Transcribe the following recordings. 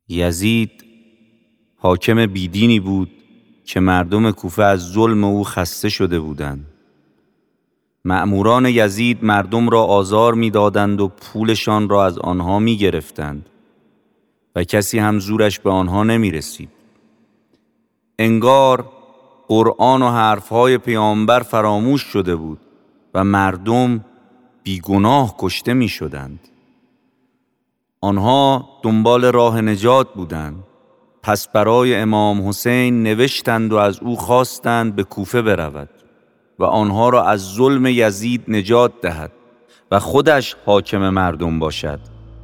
یزید حاکم بیدینی بود که مردم کوفه از ظلم او خسته شده بودند. مأموران یزید مردم را آزار می‌دادند و پولشان را از آنها می‌گرفتند و کسی هم زورش به آنها نمی‌رسید. انگار قرآن و حرفهای پیامبر فراموش شده بود و مردم بیگناه کشته می‌شدند. آنها دنبال راه نجات بودند. پس برای امام حسین نوشتند و از او خواستند به کوفه برود و آنها را از ظلم یزید نجات دهد و خودش حاکم مردم باشد.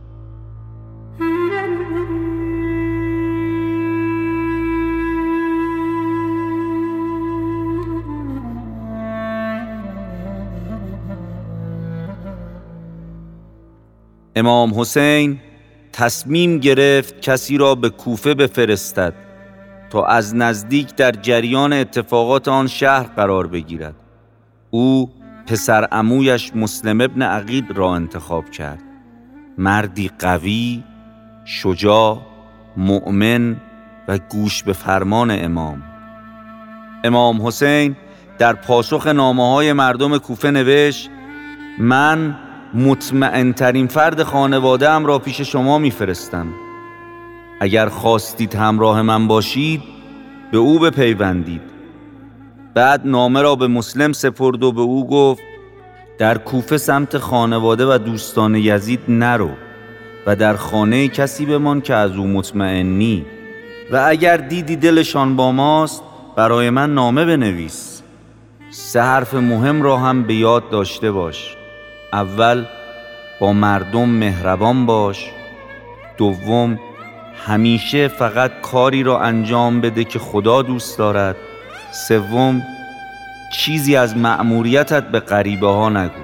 امام حسین تصمیم گرفت کسی را به کوفه بفرستد تا از نزدیک در جریان اتفاقات آن شهر قرار بگیرد. او پسر عمویش مسلم ابن عقیل را انتخاب کرد. مردی قوی، شجاع، مؤمن و گوش به فرمان امام. امام حسین در پاسخ نامه‌های مردم کوفه نوشت: من مطمئن ترین فرد خانواده ام را پیش شما میفرستم. اگر خواستید همراه من باشید به او بپیوندید. بعد نامه را به مسلم سپرد و به او گفت: در کوفه سمت خانواده و دوستان یزید نرو و در خانه کسی بمان که از او مطمئنی و اگر دیدی دلشان با ماست برای من نامه بنویس. 3 حرف مهم را هم به یاد داشته باش. اول، با مردم مهربان باش. دوم، همیشه فقط کاری را انجام بده که خدا دوست دارد. سوم، چیزی از مأموریتت به غریبه ها نگو.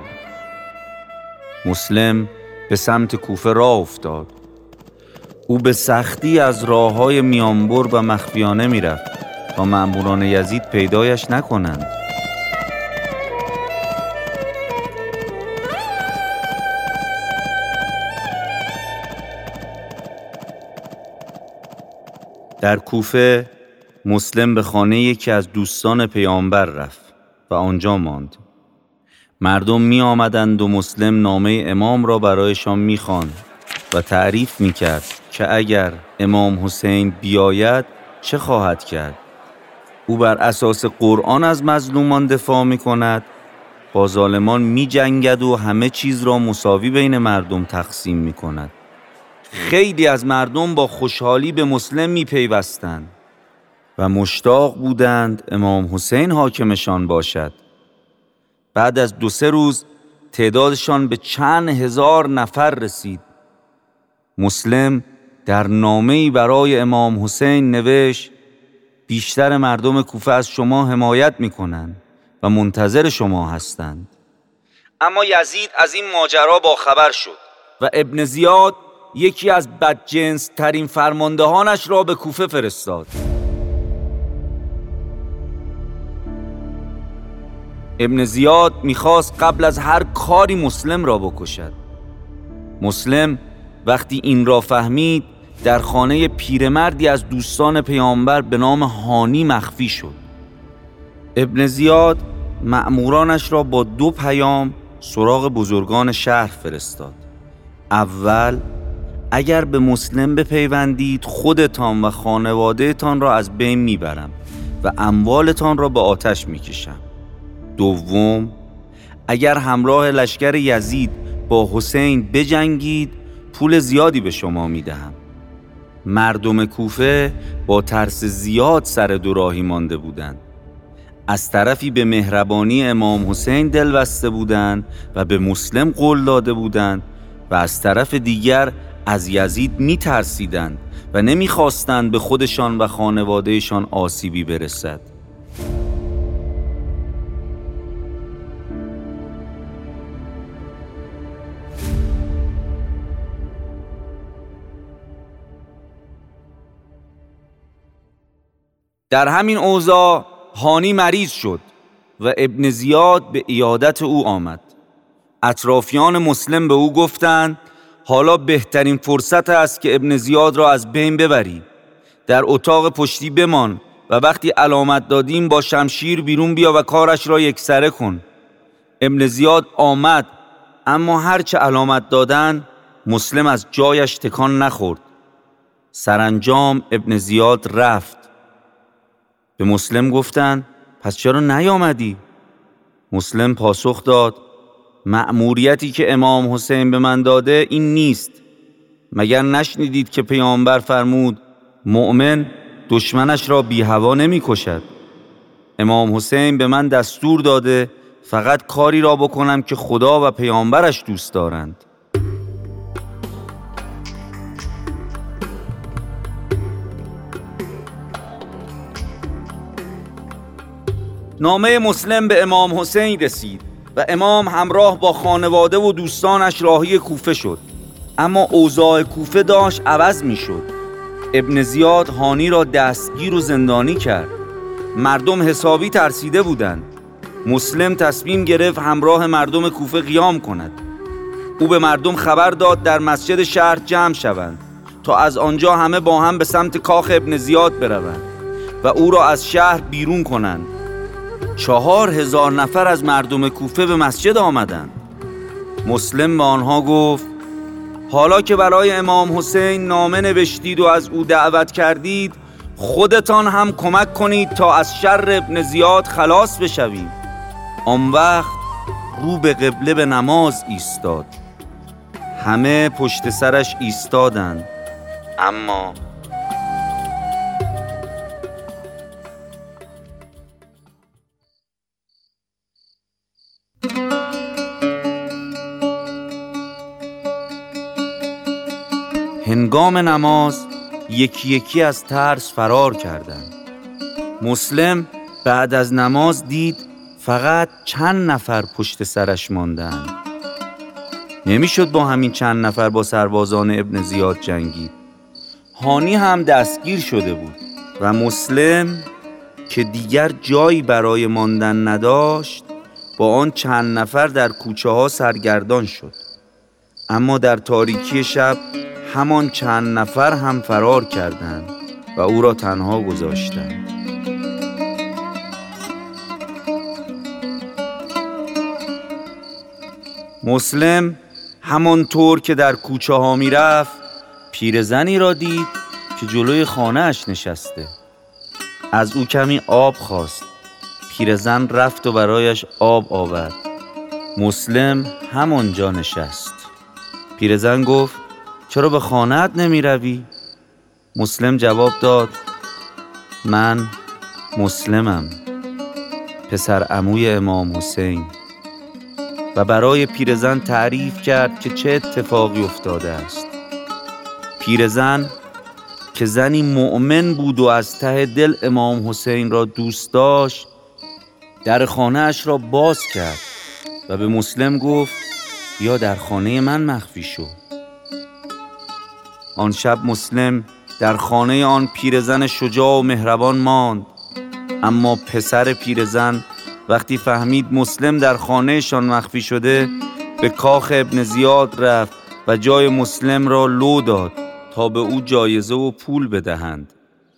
مسلم به سمت کوفه راه افتاد. او به سختی از راه‌های میانبر و مخفیانه میرفت تا مأموران یزید پیدایش نکنند. در کوفه مسلم به خانه یکی از دوستان پیامبر رفت و آنجا ماند. مردم می آمدند و مسلم نامه امام را برایشان می خواند و تعریف می کرد که اگر امام حسین بیاید چه خواهد کرد. او بر اساس قرآن از مظلومان دفاع می کند، با ظالمان می جنگد و همه چیز را مساوی بین مردم تقسیم می کند. خیلی از مردم با خوشحالی به مسلم می پیوستند و مشتاق بودند امام حسین حاکمشان باشد. بعد از 2-3 روز تعدادشان به چند هزار نفر رسید. مسلم در نامه‌ای برای امام حسین نوشت: بیشتر مردم کوفه از شما حمایت می‌کنند و منتظر شما هستند. اما یزید از این ماجرا باخبر شد و ابن زیاد یکی از بدجنس ترین فرماندهانش را به کوفه فرستاد. ابن زیاد میخواست قبل از هر کاری مسلم را بکشد. مسلم وقتی این را فهمید در خانه پیرمردی از دوستان پیامبر به نام هانی مخفی شد. ابن زیاد مأمورانش را با 2 پیام سراغ بزرگان شهر فرستاد. اول، اگر به مسلم بپیوندید خودتان و خانوادهتان را از بین میبرم و اموالتان را به آتش میکشم. دوم، اگر همراه لشکر یزید با حسین بجنگید پول زیادی به شما میدهم. مردم کوفه با ترس زیاد سر دوراهی مانده بودند. از طرفی به مهربانی امام حسین دل بسته بودند و به مسلم قول داده بودند و از طرف دیگر از یزید میترسیدند و نمیخواستند به خودشان و خانوادهشان آسیبی برسد. در همین اوضاع هانی مریض شد و ابن زیاد به عیادت او آمد. اطرافیان مسلم به او گفتند: حالا بهترین فرصت است که ابن زیاد را از بین ببری. در اتاق پشتی بمان و وقتی علامت دادیم با شمشیر بیرون بیا و کارش را یکسره کن. ابن زیاد آمد، اما هرچه علامت دادن مسلم از جایش تکان نخورد. سرانجام ابن زیاد رفت. به مسلم گفتند پس چرا نیامدی؟ مسلم پاسخ داد مأموریتی که امام حسین به من داده این نیست. مگر نشنیدید که پیامبر فرمود مؤمن دشمنش را بی هوا نمی کشد؟ امام حسین به من دستور داده فقط کاری را بکنم که خدا و پیامبرش دوست دارند. نامه مسلم به امام حسین رسید و امام همراه با خانواده و دوستانش راهی کوفه شد. اما اوضاع کوفه داشت عوض می شد. ابن زیاد هانی را دستگیر و زندانی کرد. مردم حسابی ترسیده بودند. مسلم تصمیم گرفت همراه مردم کوفه قیام کند. او به مردم خبر داد در مسجد شهر جمع شوند تا از آنجا همه با هم به سمت کاخ ابن زیاد بروند و او را از شهر بیرون کنند. 4000 نفر از مردم کوفه به مسجد آمدند. مسلم به آنها گفت حالا که برای امام حسین نامه نوشتید و از او دعوت کردید، خودتان هم کمک کنید تا از شر ابن زیاد خلاص بشویم. آن وقت رو به قبله به نماز ایستاد. همه پشت سرش ایستادند، اما هنگام نماز یکی یکی از ترس فرار کردند. مسلم بعد از نماز دید فقط چند نفر پشت سرش ماندند. نمیشد با همین چند نفر با سربازان ابن زیاد جنگید. هانی هم دستگیر شده بود و مسلم که دیگر جایی برای ماندن نداشت با آن چند نفر در کوچه ها سرگردان شد. اما در تاریکی شب همان چند نفر هم فرار کردند و او را تنها گذاشتند. مسلم همانطور که در کوچه ها می رفت پیرزنی را دید که جلوی خانه اش نشسته. از او کمی آب خواست. پیرزن رفت و برایش آب آورد. مسلم همانجا نشست. پیرزن گفت چرا به خانه‌ات نمی روی؟ مسلم جواب داد من مسلمم، پسر عموی امام حسین. و برای پیرزن تعریف کرد که چه اتفاقی افتاده است. پیرزن که زنی مؤمن بود و از ته دل امام حسین را دوست داشت در خانه اش را باز کرد و به مسلم گفت بیا در خانه من مخفی شو. آن شب مسلم در خانه آن پیرزن شجاع و مهربان ماند. اما پسر پیرزن وقتی فهمید مسلم در خانهشان مخفی شده به کاخ ابن زیاد رفت و جای مسلم را لو داد تا به او جایزه و پول بدهند.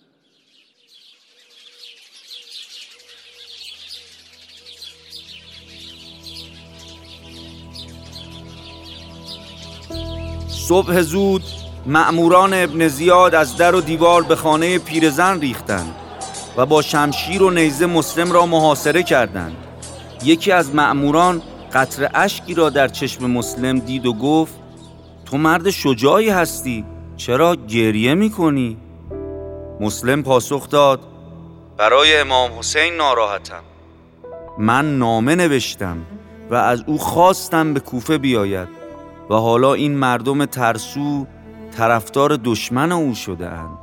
صبح زود مأموران ابن زیاد از در و دیوار به خانه پیرزن ریختند و با شمشیر و نیزه مسلم را محاصره کردند. یکی از مأموران قطره اشکی را در چشم مسلم دید و گفت تو مرد شجاعی هستی، چرا گریه میکنی؟ مسلم پاسخ داد برای امام حسین ناراحتم. من نامه نوشتم و از او خواستم به کوفه بیاید و حالا این مردم ترسو طرفدار دشمن او شده اند.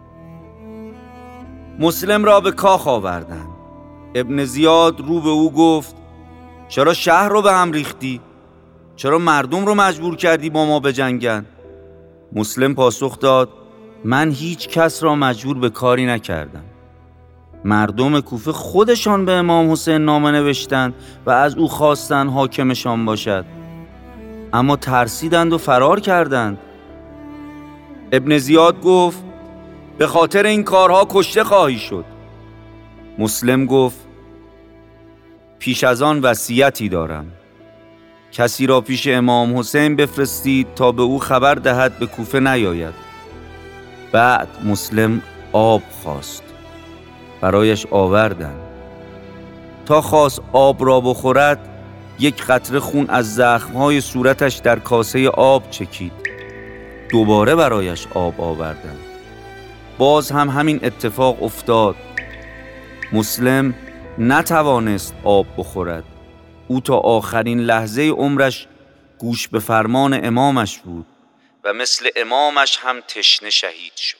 مسلم را به کاخ آوردند. ابن زیاد رو به او گفت چرا شهر رو به هم ریختی؟ چرا مردم رو مجبور کردی با ما بجنگن؟ مسلم پاسخ داد من هیچ کس را مجبور به کاری نکردم. مردم کوفه خودشان به امام حسین نامه نوشتند و از او خواستند حاکمشان باشد. اما ترسیدند و فرار کردند. ابن زیاد گفت به خاطر این کارها کشته خواهی شد. مسلم گفت پیش از آن وصیتی دارم. کسی را پیش امام حسین بفرستید تا به او خبر دهد به کوفه نیاید. بعد مسلم آب خواست. برایش آوردند. تا خواست آب را بخورد، یک قطره خون از زخمهای صورتش در کاسه آب چکید. دوباره برایش آب آوردند. باز هم همین اتفاق افتاد. مسلم نتوانست آب بخورد. او تا آخرین لحظه عمرش گوش به فرمان امامش بود و مثل امامش هم تشنه شهید شد.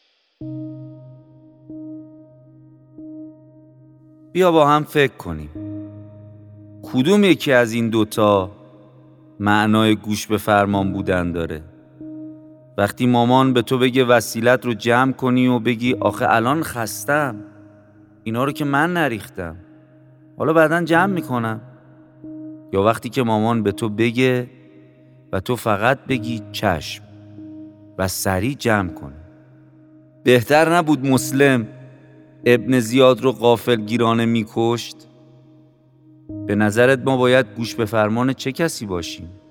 بیا با هم فکر کنیم. کدوم یکی از این دوتا معنای گوش به فرمان بودن داره؟ وقتی مامان به تو بگه وسیلت رو جمع کنی و بگی آخه الان خستم، اینا رو که من نریختم، حالا بعداً جمع میکنم. یا وقتی که مامان به تو بگه و تو فقط بگی چشم و سریع جمع کنی. بهتر نبود مسلم ابن زیاد رو غافلگیرانه میکشت؟ به نظرت ما باید گوش به فرمان چه کسی باشیم؟